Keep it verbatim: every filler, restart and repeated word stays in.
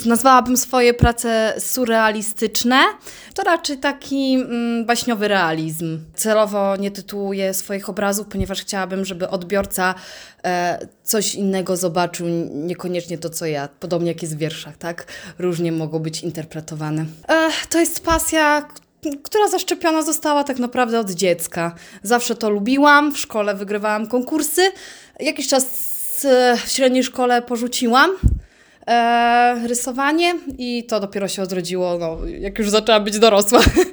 Nazwałabym swoje prace surrealistyczne. To raczej taki mm, baśniowy realizm. Celowo nie tytułuję swoich obrazów, ponieważ chciałabym, żeby odbiorca e, coś innego zobaczył, niekoniecznie to, co ja. Podobnie jak jest w wierszach, tak? Różnie mogą być interpretowane. E, to jest pasja, która zaszczepiona została tak naprawdę od dziecka. Zawsze to lubiłam, w szkole wygrywałam konkursy. Jakiś czas w średniej szkole porzuciłam e, rysowanie i to dopiero się odrodziło, no, jak już zaczęłam być dorosła.